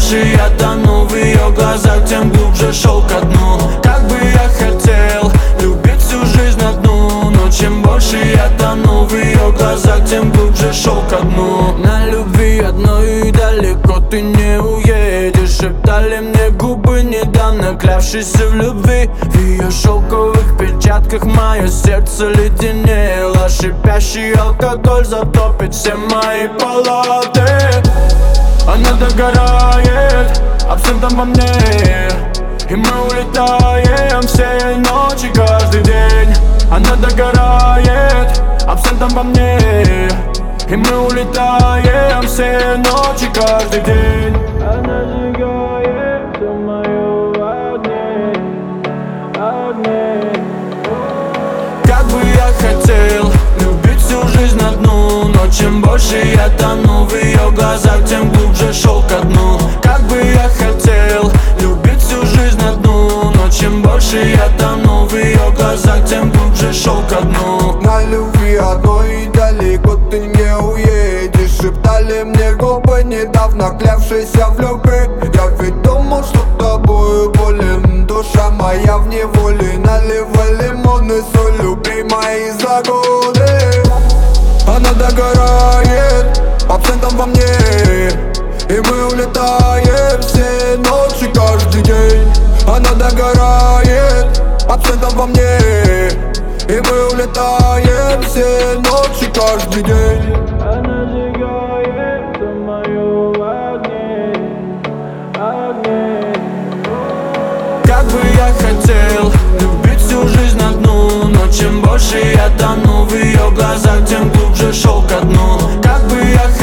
больше я тону в ее глазах, тем глубже шел ко дну. Как бы я хотел любить всю жизнь на дну, но чем больше я тону в ее глазах, тем глубже шел ко дну. На любви одной далеко ты не уедешь, шептали мне губы, недавно клявшиеся в любви. В ее шелковых перчатках мое сердце леденело, шипящий алкоголь затопит все мои палаты. Она догорает абсентом во мне, и мы улетаем все ночи, каждый день. Она догорает абсентом во мне, и мы улетаем все ночи, каждый день. Она сжигает все мое в огне, огне. Как бы я хотел любить всю жизнь на дну, но чем больше я тону в ее глазах, тем глубже шел ко дну. Как бы я хотел любить всю жизнь на дну, но чем больше я тону в ее глазах, тем глубже шел ко дну. На любви одной далеко ты не уедешь, шептали мне губы, недавно клявшиеся в любви. Я ведь думал, что тобою болен, душа моя в неволе. Наливай лимон и соль, любимая, из-за годы. Она догорает абсентом во мне, и мы улетаем все ночи, каждый день. Она догорает абсентом во мне, и мы улетаем все ночи, каждый день. Она сжигает все мое в огне, огне. Как бы я хотел любить всю жизнь на дну, но чем больше я тону в ее глазах, тем глубже шел ко дну. Как бы я